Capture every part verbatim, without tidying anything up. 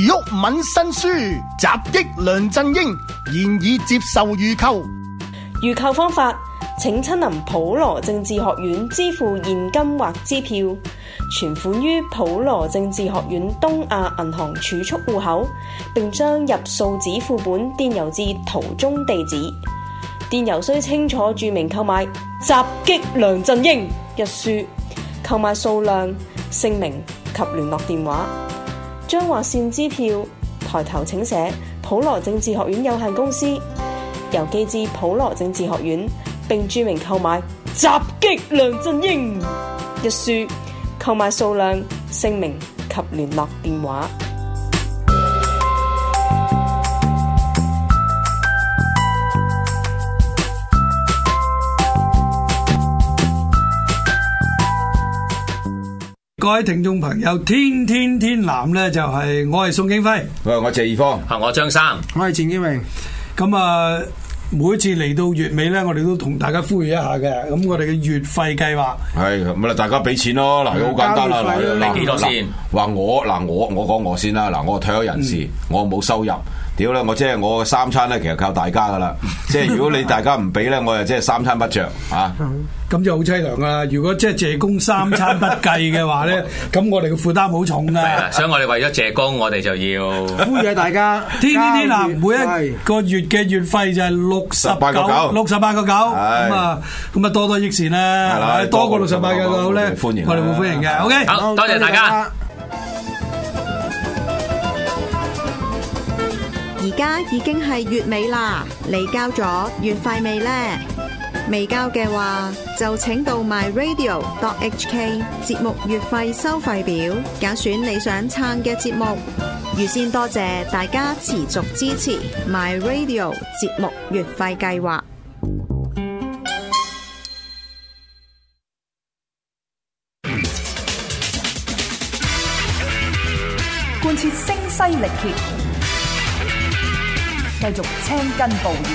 毓民新書襲擊梁振英，現已接受預購。 預購方法，請親臨普羅政治學院支付現金或支票，存款於普羅政治學院東亞銀行儲蓄戶口，並將入數紙副本電郵至圖中地址。電郵須清楚註明購買襲擊梁振英一書，購買數量、姓名及聯絡電話。將劃線支票抬頭請寫普羅政治學院有限公司，郵寄至普羅政治學院，並註明購買襲擊梁振英一書，購買數量、姓名及聯絡電話。 各位聽眾朋友，天天天藍咧就係、是、我係宋景輝， 喂，我謝義方， 係我張生， 我係錢建榮。 咁啊，每次嚟到月尾咧，我哋都同大家呼籲一下嘅。咁我哋嘅月費計劃係咁啦，大家俾錢咯。嗱，好簡單啦，嗱， 你幾多先？ 話我嗱，我我講我先啦。嗱，我退休人士，嗯、我冇收入。屌啦！我即係我三餐咧，其實靠大家噶啦。即係如果你大家唔俾咧，我就即係三餐不着啊！ 咁就好凄涼啦。如果即係謝公三餐不計嘅話咧，咁我哋嘅負擔好重噶。 所以我哋為咗謝公，我哋就要呼籲大家天天天藍，每一個月嘅月費就係六十九，六十八個九。咁啊，咁啊多多益善啦，多過六十八個九咧，歡迎，我哋會歡迎嘅。OK， 好多謝大家。 而家已經係月尾啦，你交咗月費未呢？未交嘅話，就請到 my radio dot h k 節目月費收費表，揀選你想撐嘅節目。預先多謝大家持續支持 my radio 節目月費計劃。 貫徹聲嘶力竭，繼續青筋暴現，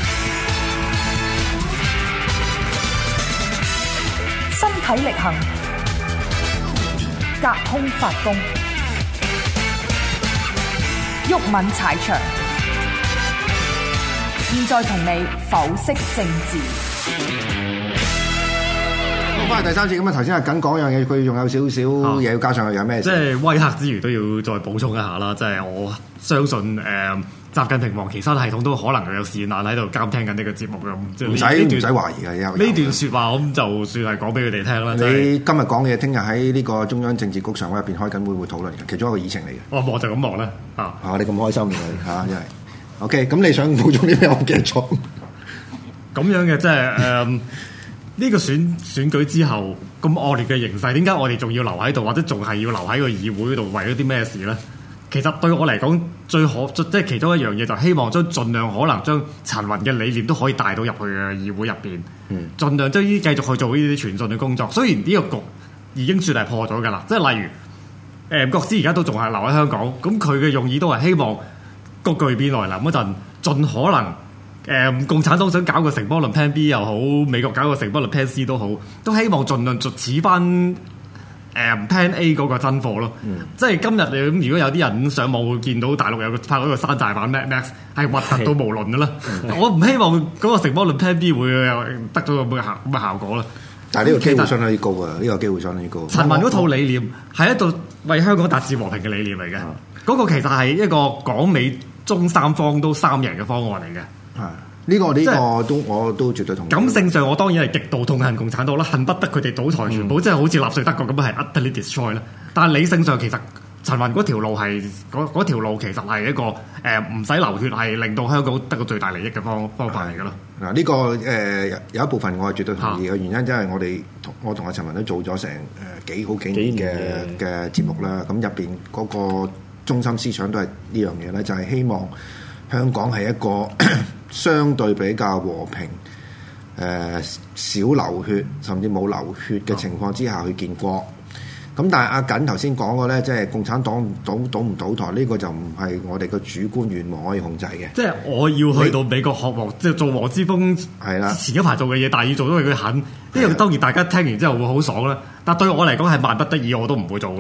身體力行，隔空發功，毓民踩場。現在同你剖析政治。 翻嚟第三次咁啊！頭先係緊講樣嘢，佢仲有少少嘢要加上去，有咩事？ 即係威嚇之餘都要再補充一下啦。即係我相信誒、呃，習近平王岐山系統都可能有線眼喺度監聽緊呢個節目嘅。 唔使唔使懷疑嘅， 呢段説話咁就算係講俾佢哋聽啦。 你今日講嘢，聽日喺呢個中央政治局常委入邊開緊會，會討論嘅，其中一個議程嚟嘅。 我我就咁望啦。啊啊！你咁開心嘅嚇，真係。OK，咁你想補充啲咩？我記錯。 咁樣嘅即係誒。呢個選選舉之後咁惡劣嘅形勢，點解我哋仲要留喺度，或者仲係要留喺個議會度為咗啲咩事呢？其實對我嚟講，最可即係其中一樣嘢，就希望將盡量可能將陳雲嘅理念都可以帶到入去嘅議會入邊，嗯，盡量將呢繼續去做呢啲傳訊嘅工作。雖然呢個局已經算係破咗㗎啦，即係例如誒，國師而家都仲係留喺香港，咁佢嘅用意都係希望個巨變來臨嗰陣，盡可能。誒、嗯，共產黨想搞個城邦論 Plan B 又好，美國搞個城邦論 Plan C 都好，都希望盡量就似翻誒 Plan A 嗰個真貨咯。嗯、即係今日你咁，如果有啲人上網會見到大陸有個拍嗰個山寨版 Mad Max 係核突到無論噶啦，嗯、我唔希望嗰個城邦論 Plan B 會得咗咁嘅效咁嘅效果啦。 但係呢個機會相當之高啊！呢、這個機會相當之高。 陳雲嗰套理念係一度為香港達至和平嘅理念嚟嘅，嗰、嗯、個其實係一個港美中三方都三贏嘅方案嚟嘅。 係呢、這個呢、這個都我都絕對同意。 感性上我當然係極度痛恨共產黨啦，恨不得佢哋倒台全部，嗯、即係好似納粹德國咁樣係 utterly destroy 啦。但係理性上其實陳雲嗰條路係嗰條路其實係一個誒唔使流血，係令到香港得個最大利益嘅方方法嚟㗎咯。嗱呢、 這個誒、呃、有一部分我係絕對同意嘅原因，即係我哋我同阿陳雲都做咗成誒幾好幾年嘅嘅節目啦。咁入邊嗰個中心思想都係呢樣嘢咧，就係、是、希望香港係一個相對比較和平、誒、呃、少流血甚至冇流血嘅情況之下去建國。咁但係阿瑾頭先講過咧，即係共產黨倒倒唔倒台呢、這個就唔係我哋個主觀願望可以控制嘅。即係我要去到美國學王，即係做黃之鋒係啦，前一排做嘅嘢，但係要做到佢肯。呢樣當然大家聽完之後會好爽啦。但對我嚟講係萬不得已，我都唔會做嘅咯。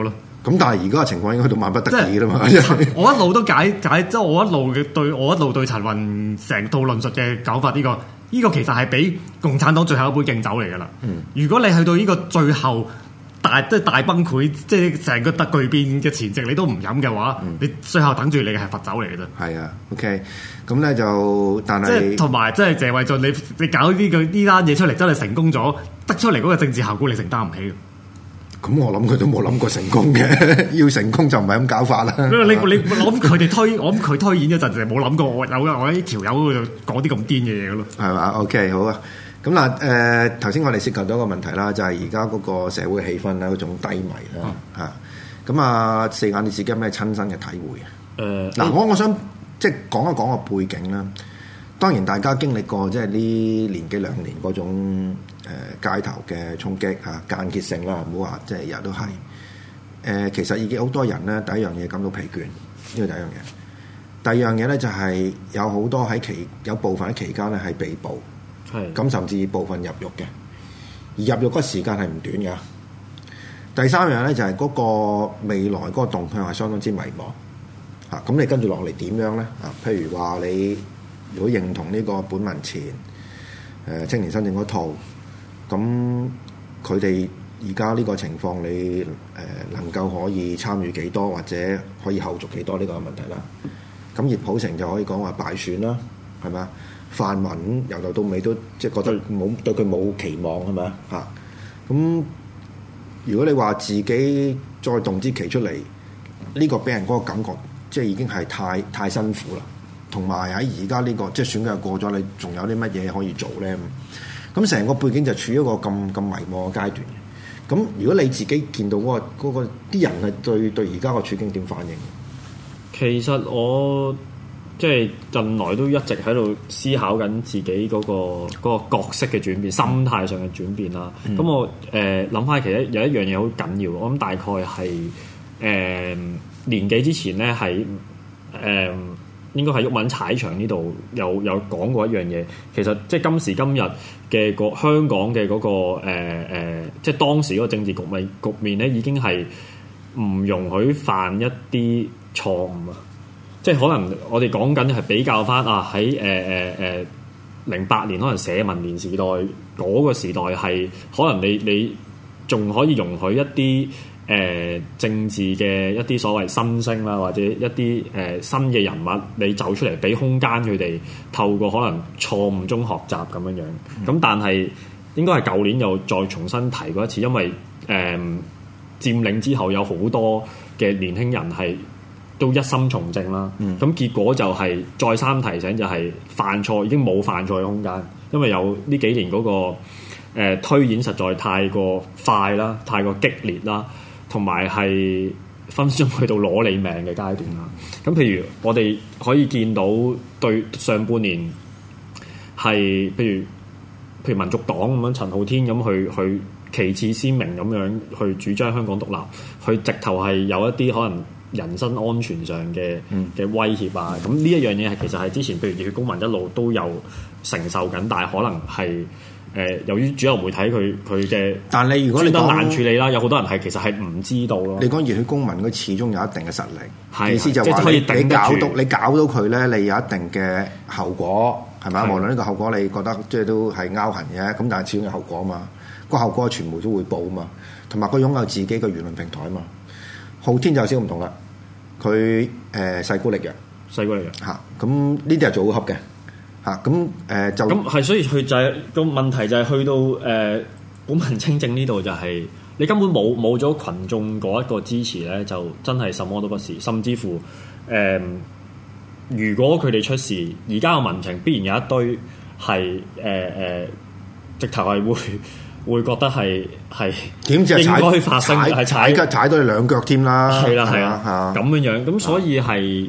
咁但係而家嘅情況應該到萬不得已啦嘛。 我一路都解解，即係我一路嘅對我一路對陳雲成套論述嘅搞法，呢、這個呢、這個其實係俾共產黨最後一杯敬酒嚟㗎啦。嗯、如果你去到呢個最後大即係大崩潰，即係成個特巨變嘅前夕，你都唔飲嘅話，嗯、你最後等住你嘅係罰酒嚟嘅啫。係啊 ，OK，咁咧就但係即係同埋即係謝偉俊，你你搞呢個呢單嘢出嚟，真係成功咗，得出嚟嗰個政治效果，你承擔唔起。 咁我諗佢都冇諗過成功嘅，要成功就唔係咁搞法啦。 你你我諗佢哋推，我諗佢推演嗰陣就冇諗過我有我呢條友講啲咁癲嘅嘢咯。係嘛 ？OK， 好啊。咁嗱，誒頭先我哋涉及到一個問題啦，就係而家嗰個社會氣氛咧，嗰種低迷啦嚇。咁啊，四眼你自己有咩親身嘅體會啊？誒嗱、呃，我我想即係講一講個背景啦。當然大家經歷過即係呢年幾兩年嗰種、呃、街頭嘅衝擊嚇、啊、間歇性啦，唔好話即係日日都係。誒、呃、其實已經好多人咧，第一樣嘢感到疲倦，呢個第一樣嘢。第二樣嘢咧就係、是、有好多喺期有部分喺期間咧係被捕。咁甚至部分入獄嘅，而入獄嗰個時間係唔短嘅。第三樣咧就係嗰個未來嗰個動向係相當之迷茫嚇。咁你跟住落嚟點樣咧？啊，譬如話你如果認同呢個本民前誒青年新政嗰套，咁佢哋而家呢個情況，你誒能夠可以參與幾多，或者可以後續幾多呢個問題啦。咁葉普成就可以講話敗選啦，係咪啊？泛民由頭到尾都即係覺得冇對佢冇期望係咪啊？嚇！咁如果你話自己再動之期出嚟，呢、這個俾人嗰個感覺即係已經係太太辛苦啦。同埋喺而家呢個即係選舉又過咗，你仲有啲乜嘢可以做咧？咁成個背景就處於一個咁咁迷茫嘅階段。咁如果你自己見到嗰、那個嗰啲人係對對而家個處境點反應？ 其實我。即係近來都一直喺度思考緊自己嗰、嗰個嗰個角色嘅轉變、心態上嘅轉變啦。咁、嗯、我誒諗翻，其實有一樣嘢好緊要。我諗大概係誒、呃、年幾之前咧，喺誒、呃、應該係毓民踩場呢度有有講過一樣嘢。其實即係今時今日嘅個香港嘅嗰、嗰個誒、呃呃、即係當時嗰個政治局面局面咧，已經係唔容許犯一啲錯誤啊！即係可能我哋講緊係比較翻啊喺誒誒誒零八年可能社民連時代嗰、嗰個時代係可能你你仲可以容許一啲誒、呃、政治嘅一啲所謂新星啦，或者一啲誒、呃、新嘅人物你走出嚟俾空間佢哋透過可能錯誤中學習咁樣樣。咁、嗯、但係應該係舊年又再重新提過一次，因為誒、呃、佔領之後有好多嘅年輕人係都一心從政啦，咁、嗯、結果就係再三提醒，就係犯錯已經冇犯錯嘅空間，因為有呢幾年嗰、那個、呃、推演實在太過快啦，太過激烈啦，同埋係分分鐘去到攞你命嘅階段啦。咁譬如我哋可以見到對上半年係譬如譬如民族黨咁樣，陳浩天咁去去旗幟鮮明咁樣去主張香港獨立，去直頭係有一啲可能人身安全上嘅嘅威脅啊！咁呢一樣嘢係其實係之前譬如熱血公民一路都有承受緊，但係可能係誒、呃、由於主流媒體佢佢嘅， 但係如果你覺得難處理啦，有好多人係其實係唔知道咯。 你講熱血公民佢始終有一定嘅實力， 係意思就話你你搞到你搞到佢咧，你有一定嘅後果係咪？無論呢個後果你覺得即係都係拗痕嘅，咁但係始終有後果啊嘛。個後果傳媒都會報啊嘛，同埋佢擁有自己嘅輿論平台啊嘛。浩天就有少唔同啦。佢誒勢孤力弱， 勢孤力弱嚇，咁呢啲係做好恰嘅嚇，咁誒、呃、就咁係，所以佢就係、是、個問題就係去到誒、呃、本民清正呢度就係、是、你根本冇冇咗群眾嗰一個支持咧，就真係什麼都不是，甚至乎誒、呃，如果佢哋出事，而家嘅民情必然有一堆係誒誒，直頭係會。會覺得係係點知應該發生係踩踩踩到你兩腳添啦， 係啦係啊咁樣樣，咁所以係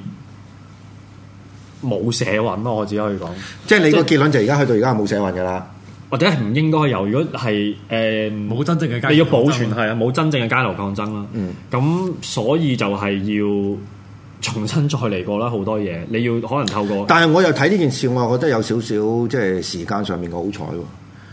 冇社運咯，我只可以講。 即係你個結論就而家去到而家係冇社運噶啦， 或者係唔應該有。如果係誒冇真正嘅， 你要保存係啊，冇真正嘅街頭抗爭啦。咁、嗯、所以就係要重新再嚟過啦，好多嘢你要可能透過。 但係我又睇呢件事，我又覺得有少少即係時間上面嘅好彩喎。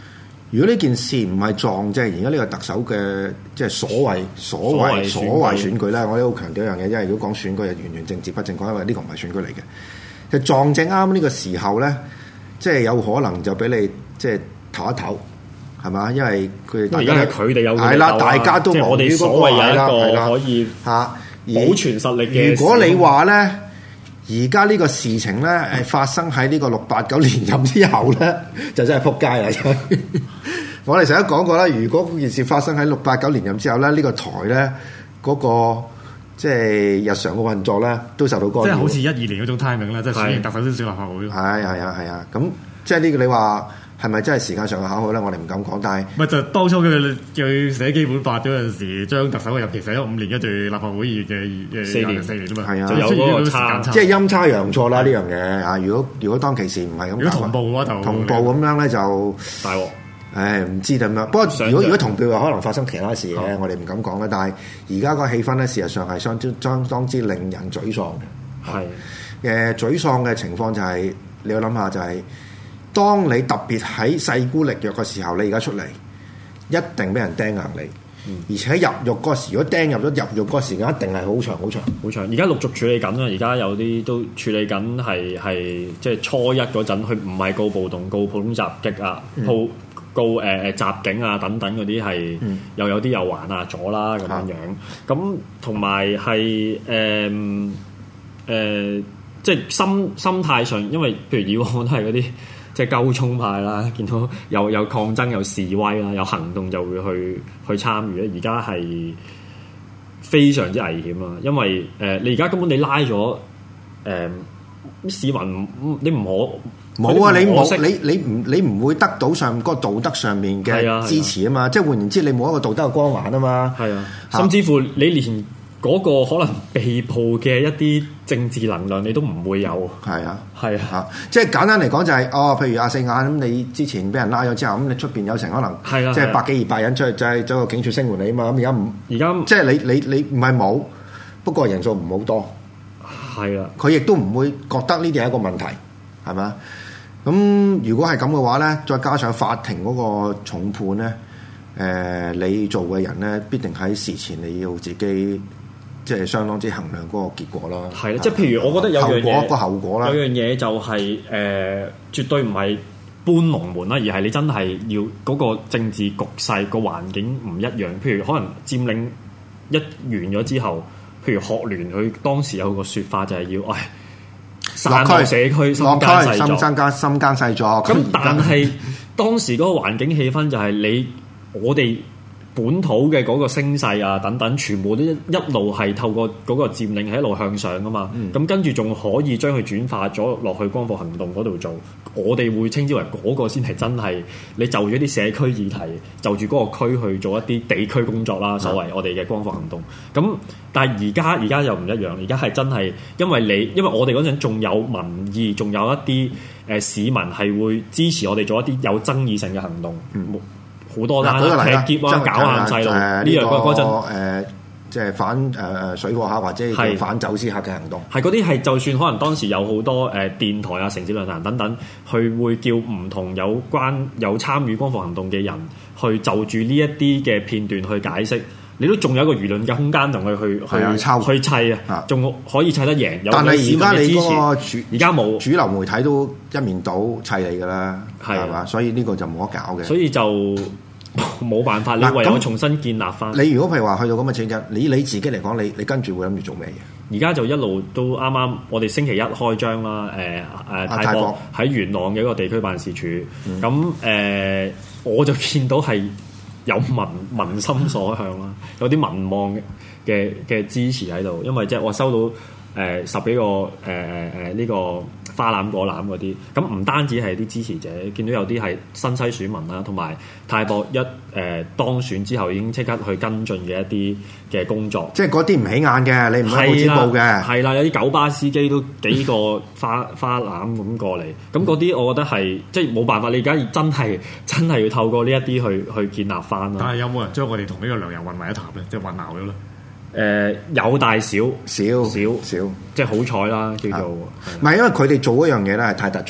如果呢件事唔係撞即係而家呢個特首嘅即係所謂所謂所謂選舉咧，我都好強調一樣嘢，因為如果講選舉係完全政治不正確，因為呢個唔係選舉嚟嘅。就撞正啱呢個時候咧，即係有可能就俾你即係唞一唞，係嘛？因為佢哋而家係佢哋有係啦，大家都我哋所謂有一個可以嚇保存實力嘅。 如果你話咧，而家呢個事情咧係發生喺呢個六八九連任之後咧，就真係撲街啦！我哋成日講過啦，如果件事發生喺六八九連任之後咧，呢、呢個台咧嗰、嗰個即係日常嘅運作咧，都受到干擾。 即係好似一二年嗰種 timing 啦，即係選完特首先選立法會。 係係啊係啊，咁即係呢個你話係咪真係時間上嘅考慮咧？我哋唔敢講，但係咪就當初佢佢寫基本法嗰陣時，將特首嘅任期寫咗五年，跟住立法會議員嘅四年四年啊嘛， 係啊， 就有嗰個差， 即係陰差陽錯啦呢樣嘢啊！如果如果當其時唔係咁， 如果同步嘅話就同步咁樣咧就大鑊。 誒唔知點樣，不過如果如果同步話可能發生其他事嘅，嗯、我哋唔敢講啦。但係而家個氣氛咧，事實上係相當相當之令人沮喪嘅。係誒沮喪嘅情況就係、是、你要諗下，就係、是、當你特別喺勢孤力弱嘅時候，你而家出嚟一定俾人釘硬你，嗯、而且入獄嗰時，如果釘入咗入獄嗰時間，一定係好長好長好長。 而家陸續處理緊啦，而家有啲都處理緊係係即係初一嗰陣，佢唔係告暴動，告普通襲擊啊，告、嗯告誒誒、呃、襲警啊等等嗰啲係又有啲又還押咗啦咁樣樣，咁同埋係誒誒即係心心態上，因為譬如以往都係嗰啲即係鳩衝派啦，見到有有抗爭有示威啦，有行動就會去去參與咧。而家係非常之危險啊，因為誒、呃、你而家根本你拉咗誒、呃、市民，你唔可。 冇啊！你冇你你唔你唔會得到上嗰個道德上面嘅支持啊嘛！即係換言之，你冇一個道德嘅光環啊嘛！ 係啊，甚至乎你連嗰個可能被捕嘅一啲政治能量，你都唔會有。 係啊， 係啊， 啊即係簡單嚟講就係、是、哦，譬如阿四眼咁，你之前俾人拉咗之後，咁你出邊有成可能係啊，即係百幾二百人出去，就係走個警署聲援你啊嘛！咁而家唔而家即係你你你唔係冇，不過人數唔好多。 係啊， 佢亦都唔會覺得呢啲係一個問題，係咪？咁如果係咁嘅話咧，再加上法庭嗰個重判咧，誒、呃，你做嘅人咧，必定喺事前你要自己即係相當之衡量嗰個結果啦。 係啦，即係譬如我覺得有樣嘢， 個後果啦， 有樣嘢就係、是、誒、呃，絕對唔係搬龍門啦，而係你真係要嗰個政治局勢個環境唔一樣。譬如可能佔領一完咗之後，譬如學聯佢當時有個説法就係要，唉。散落社區，深耕細作， 深耕深耕細作。 咁但係當時嗰個環境氣氛就係你我哋本土嘅嗰個聲勢啊等等，全部都一一路係透過嗰個佔領係一路向上噶嘛。咁、嗯、跟住仲可以將佢轉化咗落去光復行動嗰度做，我哋會稱之為嗰個先係真係你就住一啲社區議題，就住嗰個區去做一啲地區工作啦。所謂我哋嘅光復行動。咁、嗯、但係而家而家又唔一樣，而家係真係因為你因為我哋嗰陣仲有民意，仲有一啲誒、呃、市民係會支持我哋做一啲有爭議性嘅行動。嗯好多啦，踢劫啊，搞爛細路呢樣嗰嗰陣誒，即係反誒誒水貨客或者係反走私客嘅行動， 係嗰啲係就算可能當時有好多誒、呃、電台啊、城市論壇等等，佢會叫唔同有關有參與光復行動嘅人去就住呢一啲嘅片段去解釋，你都仲有一個輿論嘅空間同佢去去去砌啊，仲可以砌得贏。有但係而家你嗰個主而家冇主流媒體都一面倒砌你㗎啦，係嘛？所以呢個就冇得搞嘅。 所以就冇辦法，你唯有重新建立翻。 你如果譬如話去到咁嘅情景，你你自己嚟講，你你跟住會諗住做咩嘢？ 而家就一路都啱啱，我哋星期一開張啦。誒、呃、誒，泰國喺元朗嘅一個地區辦事處。咁誒、嗯呃，我就見到係有民民心所向啦，有啲民望嘅嘅支持喺度。因為即係我收到誒、呃、十幾個誒誒誒呢個。花籃果籃嗰啲，咁唔單止係啲支持者，見到有啲係新西選民啦，同埋泰博一誒、呃、當選之後已經即刻去跟進嘅一啲嘅工作。 即係嗰啲唔起眼嘅，你唔可以報紙報嘅。 係啦，有啲九巴司機都幾個花花籃咁過嚟，咁嗰啲我覺得係即係冇辦法，你而家真係真係要透過呢一啲去去建立翻啦。 但係有冇人將我哋同呢個梁游混為一談咧？即係混淆咗咧？ 誒、呃、有大少少少少，即係好彩啦，叫做唔係因為佢哋做嗰樣嘢咧係太突出啦，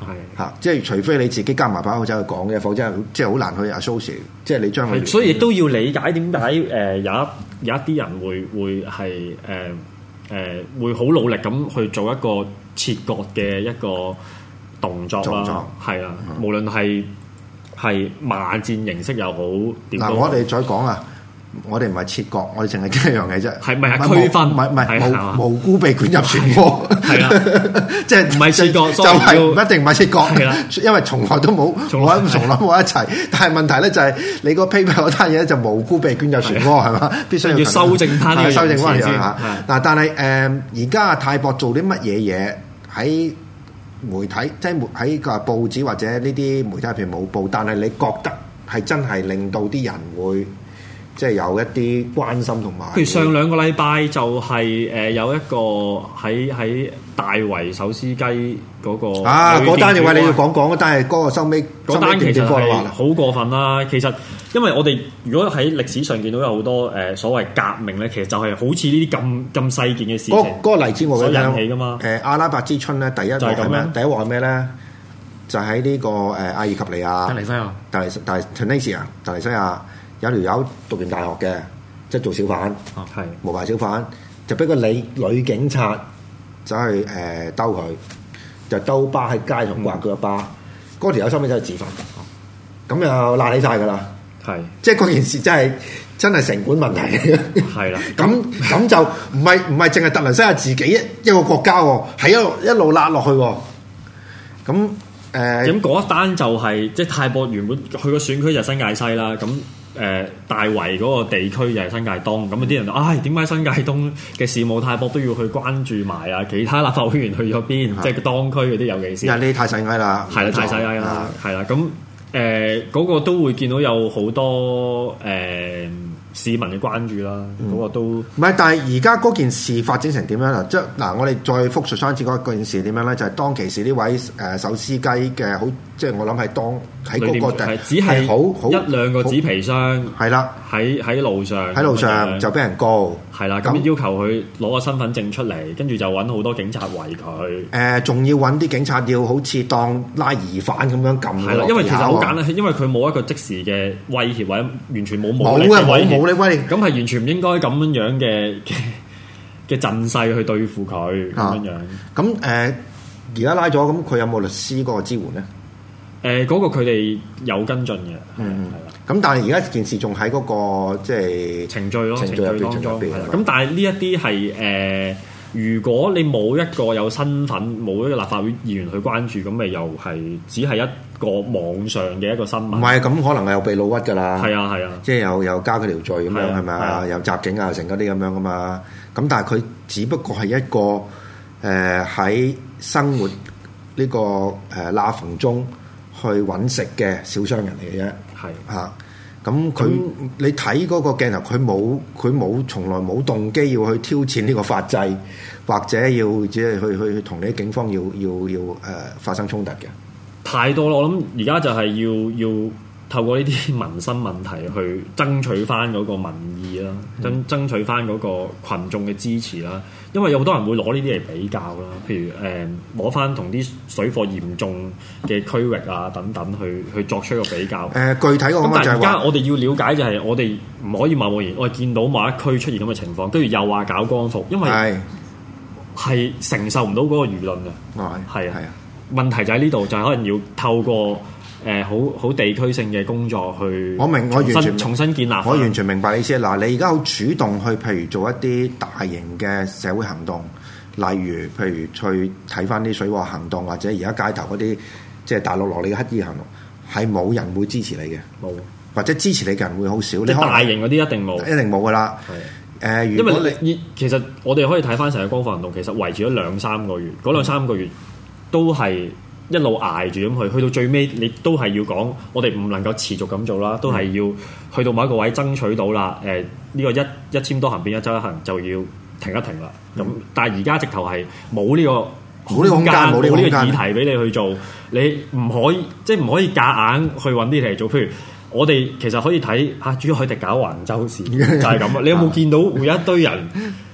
係嚇，即係除非你自己加埋把口走去講嘅，否則即係好難去 associate，即係你將佢。 所以亦都要理解點解誒有一有一啲人會會係誒誒會好努力咁去做一個切割嘅一個動作啦，係啦，無論係係罵戰形式又好， 嗱，我哋再講啊。我哋唔係切割，我哋淨係驚一樣嘢啫。 係咪係區分？ 唔係唔係無無辜被捲入漩渦。係啦，即係唔係切割， 就係唔一定唔係切割。 係啦， 因為從來都冇，從來從來冇一齊。但係問題咧就係你個 paper 嗰單嘢咧就無辜被捲入漩渦係嘛？必須要修正翻呢個修正翻先嚇。嗱，但係誒而家啊泰博做啲乜嘢嘢喺媒體，即係喺個報紙或者呢啲媒體入邊冇報，但係你覺得係真係令到啲人會。即係有一啲關心同埋， 譬如上兩個禮拜就係誒有一個喺喺大圍手撕雞嗰個啊，嗰單嘢話你要講講，但係嗰個收尾嗰單其實係好過分啦。其實因為我哋如果喺歷史上見到有好多誒所謂革命咧，其實就係好似呢啲咁咁細件嘅事情。 嗰嗰個例子我覺得引起㗎嘛。 誒阿拉伯之春咧，第一鑊係咩？第一鑊係咩咧？就喺呢個誒阿爾及利亞、 突尼西亞、 突尼突尼突尼西亞、突尼西亞。有條友讀完大學嘅，即係做小販， 係無牌小販，就俾個女女警察走去誒兜佢，就兜巴喺街度刮佢一巴，嗰條友收尾真係自焚，咁又賴起曬㗎啦， 係， 即係嗰件事真係真係成本問題， 係啦， 咁咁就唔係唔係淨係突尼西亞自己一一個國家喎，係一路一路辣落去喎，咁誒， 咁嗰一單就係即係泰博原本佢個選區就係新界西啦，咁。誒、呃、大圍嗰個地區就係新界東，咁啲人就唉點解新界東嘅事務泰博都要去關注埋啊？其他立法會議員去咗邊？即係當區嗰啲尤其是， 因為呢太細埃啦， 係啦太細埃啦，係啦咁誒嗰個都會見到有好多誒、呃、市民嘅關注啦，嗰、嗯、個都唔係，但係而家嗰件事發展成點樣啦？即係嗱，我哋再復述翻次嗰件事點樣咧？就係、是、當其時呢位誒手撕雞嘅好，即係我諗係當喺嗰個地只係好好一兩個紙皮箱， 係啦， 喺喺路上喺路上就俾人告， 係啦，咁要求佢攞個身份證出嚟，跟住就揾好多警察圍佢。誒、 呃，仲要揾啲警察要好似當拉疑犯咁樣撳佢。係啦，因為其實好簡單，因為佢冇一個即時嘅威脅或者完全冇武力嘅威脅。 咁係完全唔應該咁樣樣嘅嘅陣勢去對付佢咁樣樣。 咁誒而家拉咗，咁佢有冇律師嗰個支援咧？誒、 呃，嗰、那個佢哋有跟進嘅， 嗯，係啦。咁但係而家件事仲喺嗰個即係程序咯，程序入邊，程序入邊。 咁但係呢一啲係誒，如果你冇一個有身份，冇一個立法會議員去關注，咁咪又係只係一個網上嘅一個新聞。唔係，咁可能係有被老屈㗎啦。係啊，係啊，即係又又加佢條罪咁樣係咪啊？又襲警啊，成嗰啲咁樣㗎嘛。咁但係佢只不過係一個誒喺、呃、生活呢、這個誒罅縫中去揾食嘅小商人嚟嘅啫。係嚇。咁佢你睇嗰個鏡頭，佢冇佢冇從來冇動機要去挑戰呢個法制，或者要即係去去同你啲警方要要要誒、呃、發生衝突嘅。太多啦！我諗而家就係要要透過呢啲民生問題去爭取翻嗰個民意啦，爭、嗯、爭取翻嗰個群眾嘅支持啦。因為有好多人會攞呢啲嚟比較啦，譬如誒攞翻同啲水貨嚴重嘅區域啊等等去去作出一個比較。誒、呃、具體咁但係而家我哋要了解就係我哋唔可以貿貿然我哋見到某一區出現咁嘅情況，跟住又話搞光復，因為係承受唔到嗰個輿論嘅。係啊係啊，問題就喺呢度，就係、是、可能要透過。誒好好地區性嘅工作去，我明我完全重新建立。我完全明白你意思。嗱，你而家好主動去，譬如做一啲大型嘅社會行動，例如譬如去睇翻啲水貨行動，或者而家街頭嗰啲即係大陸落嚟嘅乞衣行動，係冇人會支持你嘅，冇，或者支持你嘅人會好少。你大型嗰啲一定冇，一定冇噶啦。係誒、呃，如果你，因為其實我哋可以睇翻成個光復行動，其實維持咗兩三個月，嗰兩三個月都係。一路捱住咁去，去到最尾你都係要講，我哋唔能夠持續咁做啦，都係要去到某一個位爭取到啦。誒、呃、呢、呢個一一簽多行變一周一行就要停一停啦。咁、嗯、但係而家直頭係冇呢個冇呢個空間，冇呢個議題俾你去做，你唔可以即係唔可以夾硬去揾啲嚟做。譬如我哋其實可以睇嚇，朱凱廸搞橫州市就係咁啊！你有冇見到會有一堆人？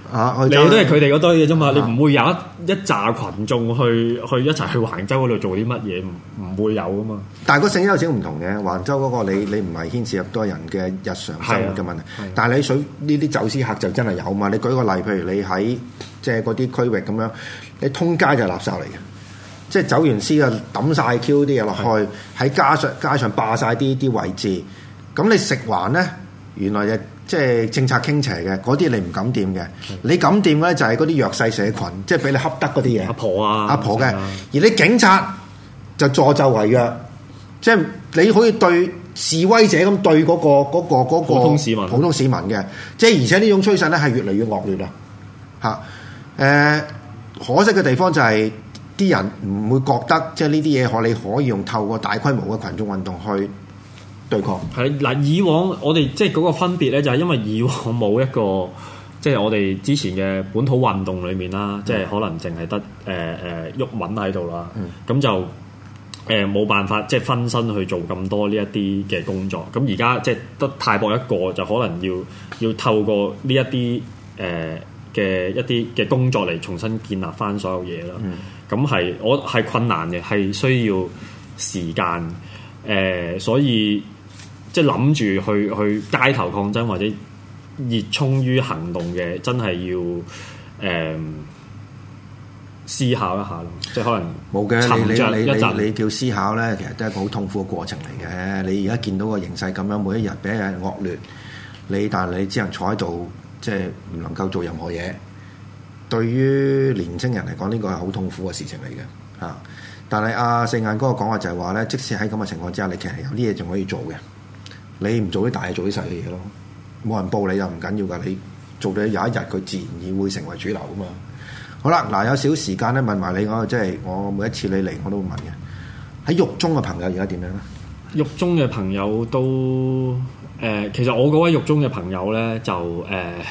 啊！ 你都係佢哋嗰堆嘅啫嘛，你唔會有一一紮群眾去去一齊去橫州嗰度做啲乜嘢，唔唔會有噶嘛。 但係個性質有少少唔同嘅，橫州嗰個你你唔係牽涉入多人嘅日常生活嘅問題，但係你水呢啲走私客就真係有嘛。你舉個例，譬如你喺即係嗰啲區域咁樣，你通街就係垃圾嚟嘅，即係走完私啊抌晒 Q 啲嘢落去，喺街上街上霸晒啲啲位置，咁你食環咧原來就即係政策傾斜嘅，嗰啲你唔敢掂嘅，你敢掂嘅咧就係嗰啲弱勢社群，即係俾你恰得嗰啲嘢。阿婆啊， 阿婆嘅，而你警察就助紂為虐，即係你可以對示威者咁對嗰個嗰個嗰個普通市民， 普通市民嘅，即係而且呢種趨勢咧係越嚟越惡劣啊！嚇，誒，可惜嘅地方就係啲人唔會覺得即係呢啲嘢可你可以用透過大規模嘅群眾運動去對抗。 係嗱，以往我哋即係嗰個分別咧，就係因為以往冇一個即係我哋之前嘅本土運動裏面啦，嗯、即係可能淨係得誒誒鬱文喺度啦，咁、嗯、就誒冇、呃、辦法即係分身去做咁多呢一啲嘅工作。咁而家即係得泰博一個，就可能要要透過呢一啲誒嘅一啲嘅工作嚟重新建立翻所有嘢啦。咁係、嗯、我係困難嘅，係需要時間誒、呃，所以。即係諗住去去街頭抗爭或者熱衷於行動嘅，真係要誒、呃、思考一下咯。即係可能冇嘅，你你你你你叫思考咧，其實都係一個好痛苦嘅過程嚟嘅。你而家見到個形勢咁樣，每一日比一日惡劣，你但係你只能坐喺度，即係唔能夠做任何嘢。對於年青人嚟講，呢個係好痛苦嘅事情嚟嘅嚇。但係阿四眼哥嘅講話就係話咧，即使喺咁嘅情況之下，你其實有啲嘢仲可以做嘅。你唔做啲大嘢，做啲細嘅嘢咯。冇人報你又唔緊要㗎，你做到有一日佢自然而會成為主流㗎嘛。好啦，嗱有少時間咧問埋你，我即係我每一次你嚟我都會問嘅。喺獄中嘅朋友而家點樣咧？ 獄中嘅朋友都誒、呃，其實我嗰位獄中嘅朋友咧就誒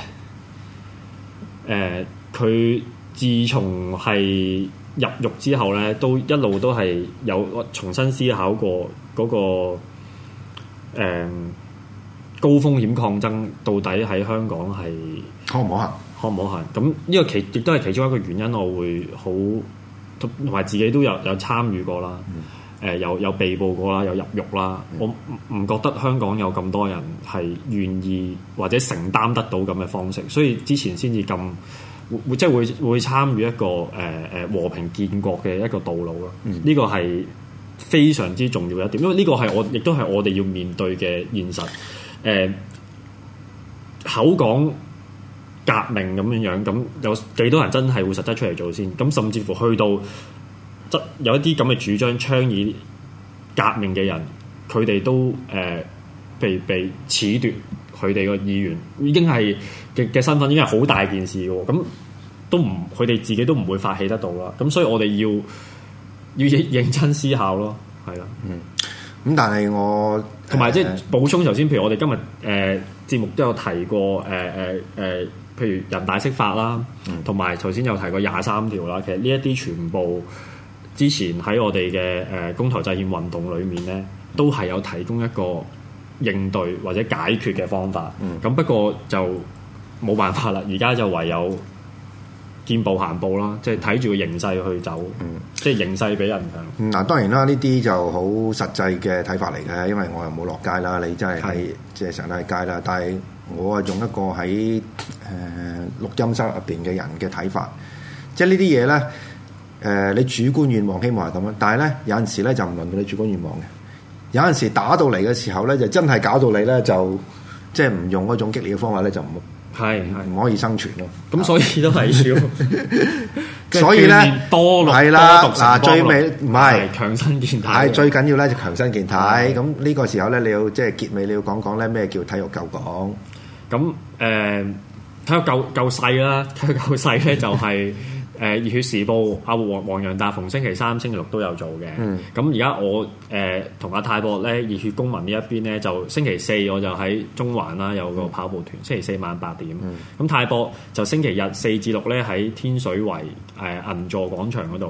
誒，佢、呃呃、自從係入獄之後咧，都一路都係有重新思考過嗰、嗰個。誒、嗯、高風險抗爭到底喺香港係可唔可行？ 可唔可行？咁呢個其亦都係其中一個原因，我會好同埋自己都有有參與過啦。誒、嗯呃、有有被捕過啦，有入獄啦。嗯、我唔覺得香港有咁多人係願意或者承擔得到咁嘅方式，所以之前先至咁會即係會會參與一個誒誒、呃、和平建國嘅一個道路咯。呢、嗯、個係非常之重要一點，因為呢個係我亦都係我哋要面對嘅現實。誒、呃、口講革命咁樣樣，咁有幾多人真係會實質出嚟做先？咁甚至乎去到即有一啲咁嘅主張倡議革命嘅人，佢哋都誒、呃、被被褫奪佢哋個意願，已經係嘅嘅身份已經係好大件事嘅。咁都唔佢哋自己都唔會發起得到啦。咁所以我哋要。要認認真思考咯，係啦， 嗯，咁但係我同埋即係補充頭先，譬如我哋今日誒、呃、節目都有提過誒誒誒，譬如人大釋法啦，同埋頭先有提過廿三條啦，其實呢一啲全部之前喺我哋嘅誒公投制憲運動裏面咧，都係有提供一個應對或者解決嘅方法。咁、嗯、不過就冇辦法啦，而家就唯有見步行步啦，即係睇住個形勢去走，嗯、即係形勢比人強。 嗱、嗯，當然啦，呢啲就好實際嘅睇法嚟嘅，因為我又冇落街啦，你真係喺即係成日喺街啦。但係我係用一個喺誒、呃、錄音室入邊嘅人嘅睇法，即係呢啲嘢咧，誒、呃、你主觀願望希望係咁樣，但係咧有陣時咧就唔輪到你主觀願望嘅，有陣時打到嚟嘅時候咧，就真係搞到你咧就即係唔用嗰種激烈嘅方法咧就唔。係係唔可以生存咯， 咁所以都係要， 所以咧多錄係啦，嗱最尾唔係強身健體， 係最緊要咧就強身健體。咁呢個時候咧，你要即係結尾，你要講講咧咩叫體育救港。 咁誒體育救救世啦，體育救世咧就係。誒、呃、熱血時報阿黃黃洋達逢星期三、星期六都有做嘅。咁而家我誒同阿泰博咧熱血公民呢一邊咧，就星期四我就喺中環啦，有個跑步團，星期四晚八點。咁、嗯、泰博就星期日四至六咧喺天水圍誒、呃、銀座廣場嗰度。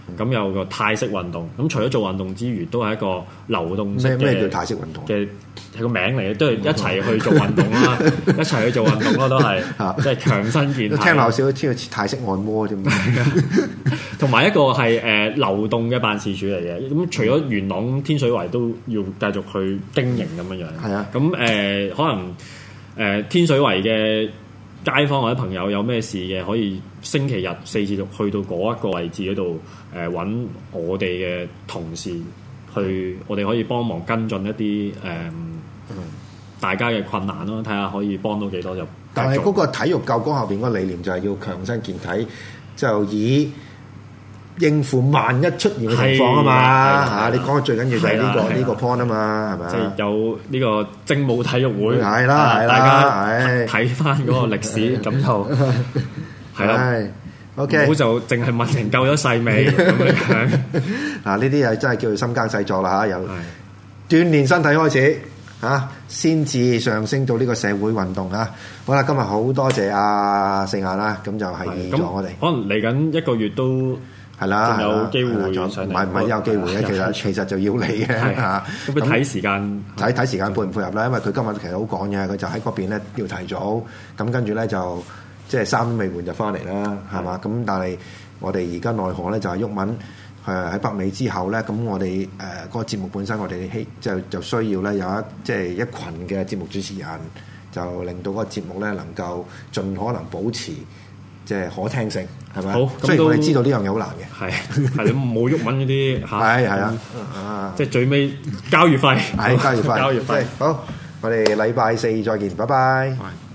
咁有個泰式運動。咁除咗做運動之餘，都係一個流動式嘅。 咩咩叫泰式運動嘅？係個名嚟嘅，都係一齊去做運動啦，一齊去做運動咯，都係即係強身健體。 聽落少少似泰式按摩啫嘛。 同埋一個係誒、呃、流動嘅辦事處嚟嘅。咁除咗元朗、天水圍都要繼續去經營咁樣樣。係啊。咁誒、呃、可能誒、呃、天水圍嘅街坊或者朋友有咩事嘅，可以星期日四至六去到嗰一個位置嗰度誒揾我哋嘅同事去，我哋可以幫忙跟進一啲誒。呃嗯，大家嘅困難咯，睇下可以幫到幾多就。 但係嗰個體育救國後邊嗰個理念就係要強身健體，就以應付萬一出現嘅情況啊嘛嚇！你講嘅最緊要就係呢個呢個 point 啊嘛，係咪？ 即係有呢個精武體育會係啦，係啦， 大家睇翻嗰個歷史咁就係啦。OK，唔好就淨係問人救咗世未咁樣。 嗱，呢啲係真係叫做深耕細作啦嚇，由鍛鍊身體開始。嚇，先至上升到呢個社會運動啊！好啦，今日好多謝阿四眼啦，咁就係咗我哋。 可能嚟緊一個月都係啦， 有機會上嚟。 唔係唔係有機會嘅，其實其實就要你嘅嚇。 咁佢睇時間， 睇睇時間配唔配合啦。因為佢今日其實好趕嘅，佢就喺嗰邊咧要提早，咁跟住咧就即係衫都未換就翻嚟啦，係嘛？咁但係我哋而家奈何咧就係毓民。誒喺北美之後咧，咁我哋誒嗰個節目本身，我哋希就就需要咧有一即係一群嘅節目主持人，就令到嗰個節目咧能夠盡可能保持即係可聽性，係咪？好，雖然我哋知道呢樣嘢好難嘅， 係係你冇毓民嗰啲嚇， 係係啊， 即係最尾交月費， 係交月費， 交月費。 好，我哋禮拜四再見，拜拜。